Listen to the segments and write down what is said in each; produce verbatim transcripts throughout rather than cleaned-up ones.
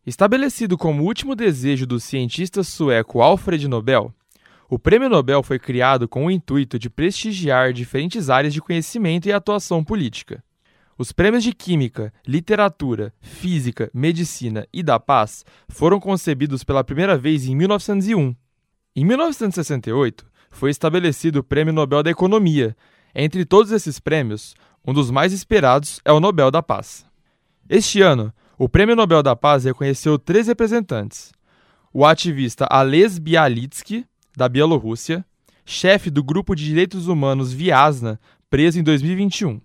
Estabelecido como o último desejo do cientista sueco Alfred Nobel, o Prêmio Nobel foi criado com o intuito de prestigiar diferentes áreas de conhecimento e atuação política. Os prêmios de Química, Literatura, Física, Medicina e da Paz foram concebidos pela primeira vez em mil novecentos e um. Em mil novecentos e sessenta e oito, foi estabelecido o Prêmio Nobel da Economia. Entre todos esses prêmios, um dos mais esperados é o Nobel da Paz. Este ano, o Prêmio Nobel da Paz reconheceu três representantes: o ativista Ales Bialitsky, da Bielorrússia, chefe do Grupo de Direitos Humanos Viasna, preso em dois mil e vinte e um,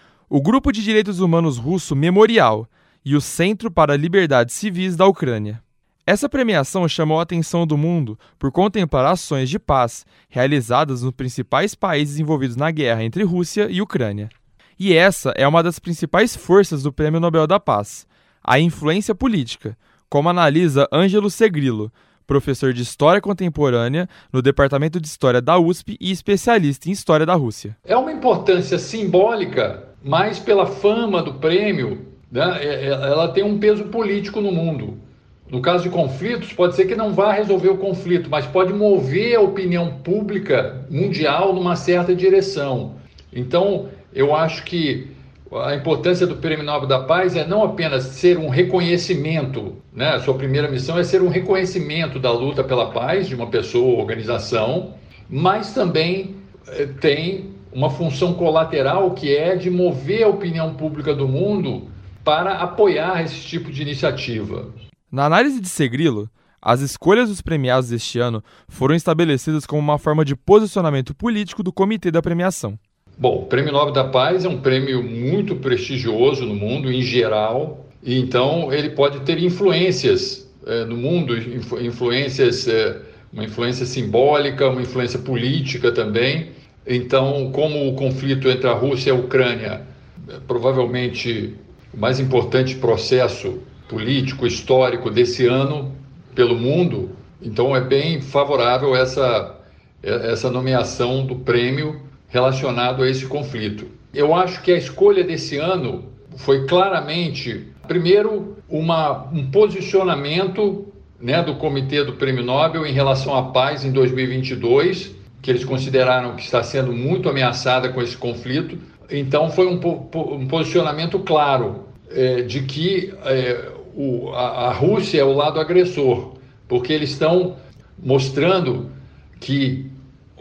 o Grupo de Direitos Humanos russo Memorial e o Centro para Liberdades Civis da Ucrânia. Essa premiação chamou a atenção do mundo por contemplar ações de paz realizadas nos principais países envolvidos na guerra entre Rússia e Ucrânia. E essa é uma das principais forças do Prêmio Nobel da Paz, a influência política, como analisa Ângelo Segrilo, professor de História Contemporânea no Departamento de História da U S P e especialista em História da Rússia. É uma importância simbólica, mas pela fama do prêmio, né, ela tem um peso político no mundo. No caso de conflitos, pode ser que não vá resolver o conflito, mas pode mover a opinião pública mundial numa certa direção. Então, eu acho que a importância do Prêmio Nobel da Paz é não apenas ser um reconhecimento, né? A sua primeira missão é ser um reconhecimento da luta pela paz de uma pessoa ou organização, mas também eh, tem uma função colateral que é de mover a opinião pública do mundo para apoiar esse tipo de iniciativa. Na análise de Segrilo, as escolhas dos premiados deste ano foram estabelecidas como uma forma de posicionamento político do comitê da premiação. Bom, o Prêmio Nobel da Paz é um prêmio muito prestigioso no mundo, em geral, e então ele pode ter influências é, no mundo, influ- influências, é, uma influência simbólica, uma influência política também. Então, como o conflito entre a Rússia e a Ucrânia é provavelmente o mais importante processo político, histórico desse ano pelo mundo, então é bem favorável essa, essa nomeação do prêmio relacionado a esse conflito. Eu acho que a escolha desse ano foi claramente, primeiro, uma, um posicionamento, né, do Comitê do Prêmio Nobel em relação à paz em dois mil e vinte e dois, que eles consideraram que está sendo muito ameaçada com esse conflito. Então foi um, um posicionamento claro é, de que é, o, a, a Rússia é o lado agressor, porque eles estão mostrando que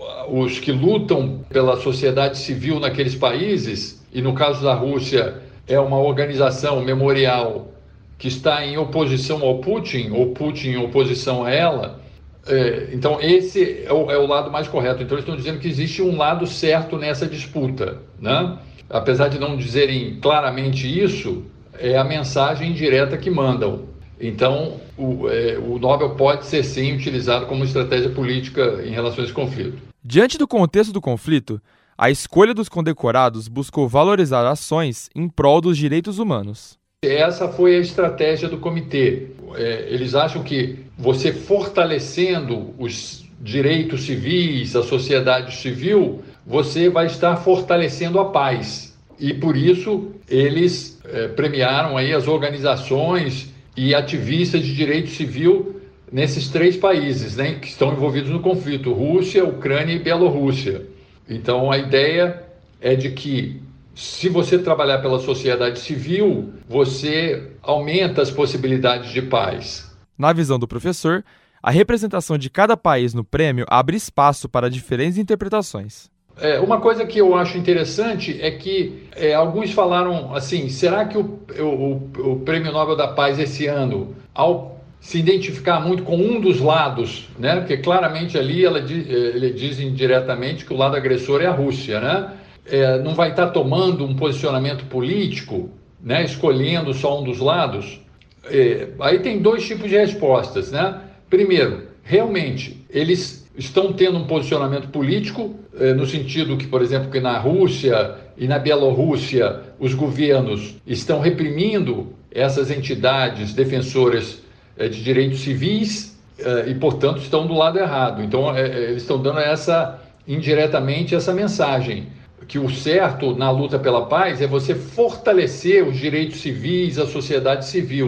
os que lutam pela sociedade civil naqueles países, e no caso da Rússia é uma organização memorial que está em oposição ao Putin, ou Putin em oposição a ela, é, então esse é o, é o lado mais correto. Então eles estão dizendo que existe um lado certo nessa disputa, né? Apesar de não dizerem claramente isso, é a mensagem direta que mandam. Então o, é, o Nobel pode ser sim utilizado como estratégia política em relação a esse conflito. Diante do contexto do conflito, a escolha dos condecorados buscou valorizar ações em prol dos direitos humanos. Essa foi a estratégia do comitê. É, eles acham que você fortalecendo os direitos civis, a sociedade civil, você vai estar fortalecendo a paz. E por isso eles é, premiaram aí as organizações e ativistas de direito civil nesses três países, né, que estão envolvidos no conflito: Rússia, Ucrânia e Bielorrússia. Então a ideia é de que, se você trabalhar pela sociedade civil, você aumenta as possibilidades de paz. Na visão do professor, a representação de cada país no prêmio abre espaço para diferentes interpretações. É, uma coisa que eu acho interessante é que é, alguns falaram assim: será que o, o, o Prêmio Nobel da Paz esse ano, ao se identificar muito com um dos lados, né? Porque claramente ali ela, ele diz indiretamente que o lado agressor é a Rússia, né? É, não vai estar tomando um posicionamento político, né? Escolhendo só um dos lados. É, aí tem dois tipos de respostas, né? Primeiro, realmente eles estão tendo um posicionamento político, é, no sentido que, por exemplo, que na Rússia e na Bielorrússia os governos estão reprimindo essas entidades defensoras de direitos civis e, portanto, estão do lado errado. Então, eles estão dando essa, indiretamente, essa mensagem, que o certo na luta pela paz é você fortalecer os direitos civis, a sociedade civil.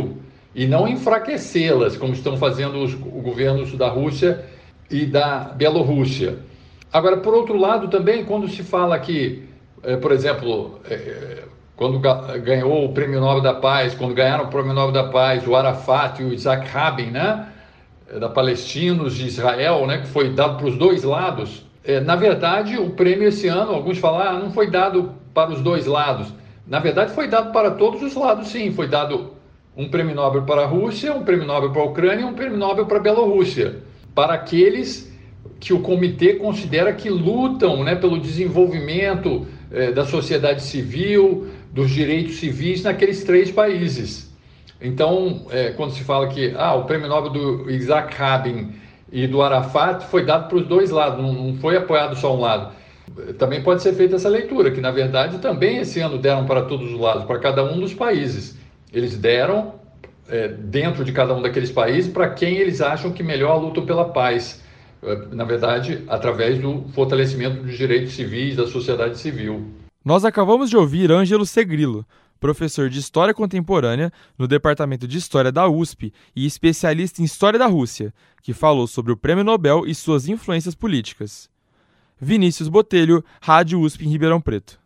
e não enfraquecê-las, como estão fazendo os governos da Rússia e da Bielorrússia. Agora, por outro lado, também, quando se fala que, por exemplo, quando ganhou o Prêmio Nobel da Paz, quando ganharam o Prêmio Nobel da Paz, o Arafat e o Isaac Rabin, né, da Palestinos de Israel, né, que foi dado para os dois lados, na verdade, o prêmio esse ano, alguns falam, ah, não foi dado para os dois lados. Na verdade, foi dado para todos os lados, sim. Foi dado um Prêmio Nobel para a Rússia, um Prêmio Nobel para a Ucrânia e um Prêmio Nobel para a Bielorrússia, para aqueles que o comitê considera que lutam, né, pelo desenvolvimento eh, da sociedade civil, dos direitos civis naqueles três países. Então, eh, quando se fala que ah, o Prêmio Nobel do Isaac Rabin e do Arafat foi dado para os dois lados, não, não foi apoiado só um lado. Também pode ser feita essa leitura, que na verdade também esse ano deram para todos os lados, para cada um dos países. Eles deram é, dentro de cada um daqueles países para quem eles acham que melhor lutam pela paz. Na verdade, através do fortalecimento dos direitos civis, da sociedade civil. Nós acabamos de ouvir Ângelo Segrilo, professor de História Contemporânea no Departamento de História da U S P e especialista em História da Rússia, que falou sobre o Prêmio Nobel e suas influências políticas. Vinícius Botelho, Rádio U S P em Ribeirão Preto.